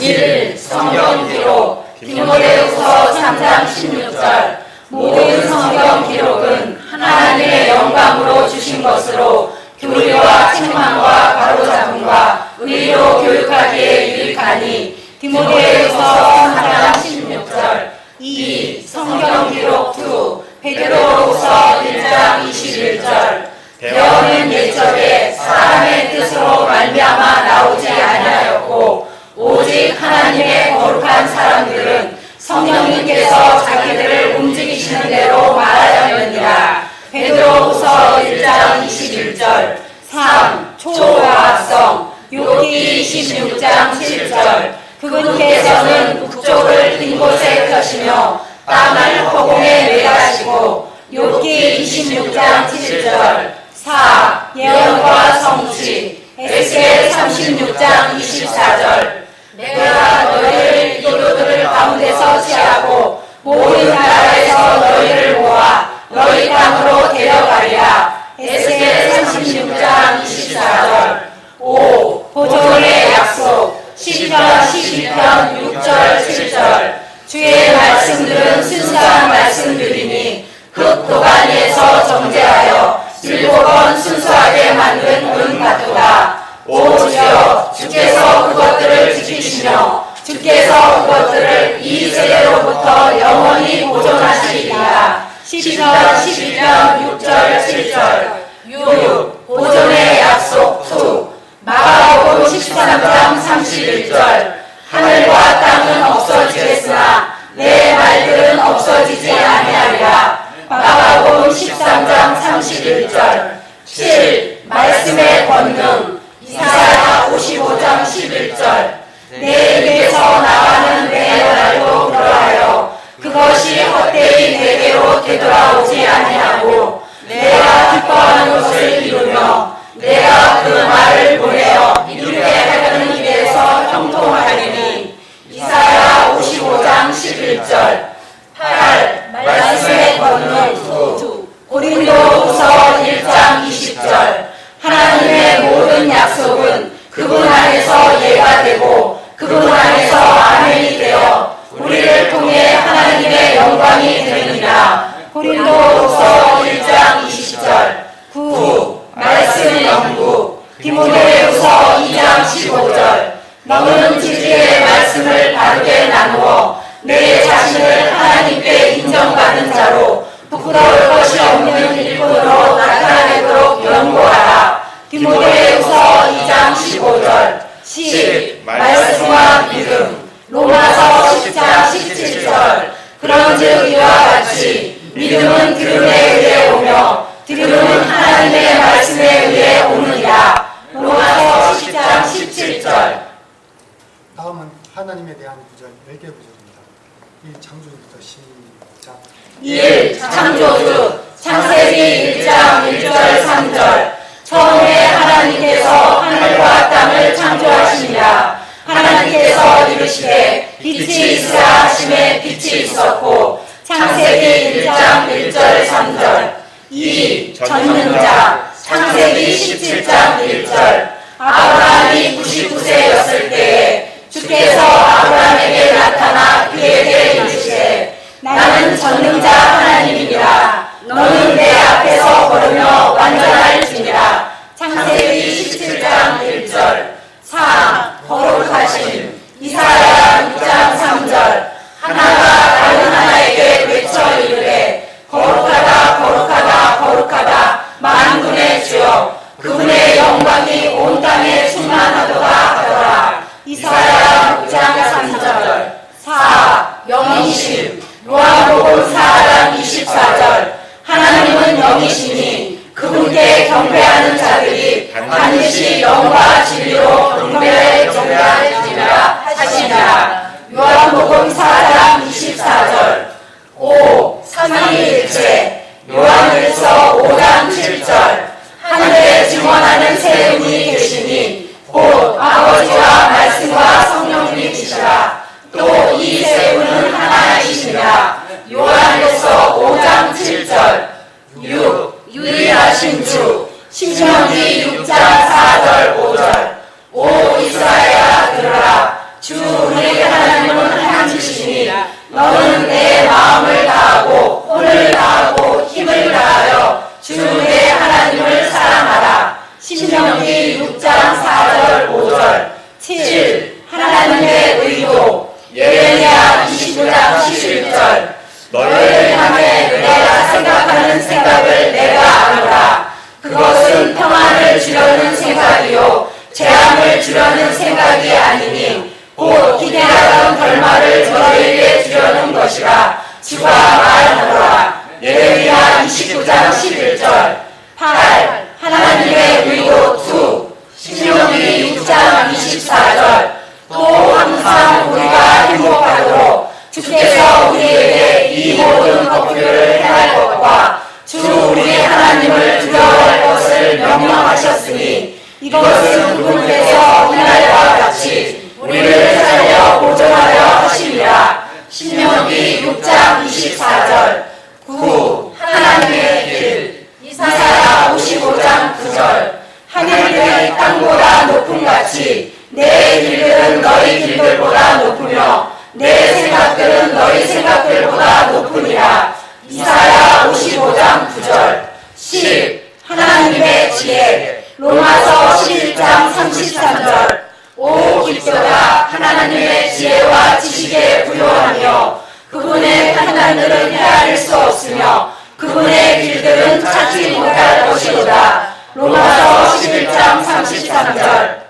1. 성경 기록 디모데후서 3장 16절 모든 성경 기록은 하나님의 영광으로 주신 것으로 교리와 책망과 바로잡음과 의로 교육하기에 유익하니 디모데후서 3장 16절 2. 성경 기록 2 베드로후서 1장 21절 대언은 옛적에 사람의 뜻으로 말미암아 나오지 아니하였고 오직 하나님의 거룩한 사람들은 성령님께서 자기들을 움직이시는 대로 말하였느니라. 베드로후서 1장 21절 3. 초과학성 욥기 26장 7절 그분께서는 북쪽을 빈 곳에 펴시며 땅을 허공에 매가시고 욥기 26장 7절 4. 예언과 성취 에스겔 36장 24절 내가 너희를 이교들을 가운데서 취하고 모든 나라에서 너희를 모아 너희 땅으로 데려가리라. 에스겔 36장 24절 5. 보존의 약속 시편 12편 6절 7절 주의 말씀들은 순수한 말씀들이니 흙 도가니에서 정제하여 7번 순수하게 만든 은 같도다. 오 주여 주께서 그것들을 지키시며 주께서 그것들을 이 세대로부터 영원히 보존하시리라. 시편 12편 6절 7절 6. 보존의 약속 2 마가복음 13장 31절 하늘과 땅은 없어지겠으나 내 말들은 없어지지 아니하리라. 마가복음 13장 31절 7. 말씀의 권능 이사야 55장 11절 내 입에서 나가는 내 말도 그러하여 그것이 헛되이 내게로 되돌아오지 아니하고 내가 기뻐하는 것을 이루며 내가 그 말을 보내어 이루게 하려는 일에서 형통하리니. 이사야 55장 11절 8. 말씀의 권능 2 고린도후서 1장 20절 하나님의 모든 약속은 그분 안에서 예가 되고 그분 안에서 아멘이 되어 우리를 통해 하나님의 영광이 되느니라. 고린도후서 1장 20절 9. 말씀 연구 디모데후서 2장 15절 너는 지지의 말씀을 바르게 나누어 내 자신을 하나님께 인정받는 자로 부끄러울 것이 없는 일꾼으로 나타내도록 연구하라. 디모데후서 2장 15절 10. 말씀과 믿음 로마서 10장 17절 그런즉 이와 같이 믿음은 들음에 의해 오며 들음은 하나님의 말씀에 의해 오느니라. 로마서 10장 17절 다음은 하나님에 대한 구절 10개 구절입니다. 1. 창조주부터 시작 1. 창조주 창세기 1장 1절 3절 처음에 하나님께서 하늘과 땅을 창조하시니라. 하나님께서 이르시되 빛이 있으라 하심에 빛이 있었고. 창세기 1장 1절 3절 2. 전능자 창세기 17장 1절 아브라함이 99세였을 때에 주께서 아브라함에게 나타나 그에게 이르시되 나는 전능자 하나님이니라. 너는 내 앞에서 걸으며 완전할지니라. 창세기 17장 1절 3. 거룩하심 이사야 6장 3절 하나가 다른 하나에게 외쳐 이르되 거룩하다 거룩하다 거룩하다 만군의 주여 그분의 영광이 온 땅에 충만하도다 하더라. 이사야 6장 3절 4. 영이심 요한복음 4장 24절 하나님은 영이시니 그분께 경배하는 자들이 반드시 영과 진리로 경배할지니라 하시니라. 요한복음 4장 24절 5. 삼위일체 요한일서 5장 7절 하늘에 증언하는 세 분이 계시니 곧 아버지와 말씀과 성령님이시라. 또 이 세 분은 하나이시니라. 요한일서 5장 7절 6. 유일하신 주 신명기 6장 4절 5절 오 이스라엘아 들으라. 주 우리 하나님은 하나님이시니 너는 내 마음을 다하고 혼을 다하고 힘을 다하여 주 내 하나님을 사랑하라. 신명기 6장 4절 5절 7. 하나님의 의도 예레미야 29장 11절 너희를 향해 내가 생각하는 생각을 내가 아노라. 그것은 평안을 주려는 생각이요 재앙을 주려는 생각이 아니니 곧 기대하던 결말을 너희에게 주려는 것이라 주가 말하노라. 예레미야 29장 11절 8. 하나님의 의도 2 신명기 6장 24절 또 항상 우리가 행복하도록 주께서 우리에게 이 모든 법규를 행할 것과 주 우리 하나님을 두려워할 것을 명령하셨으니 이것은 그분께서 이날과 같이 우리를 살려 보존하려 하심이라. 신명기 6장 24절 9. 하나님의 길 이사야 55장 9절 하늘들이 땅보다 높음같이 내 길들은 너희 길들보다 높으며 내 생각들은 너희 생각들보다 높으니라. 이사야 55장 9절 10. 하나님의 지혜 로마서 11장 33절 오 깊도다 하나님의 지혜와 지식에 부요하며 그분의 판단들은 헤아릴 수 없으며 그분의 길들은 찾지 못할 것이로다. 로마서 11장 33절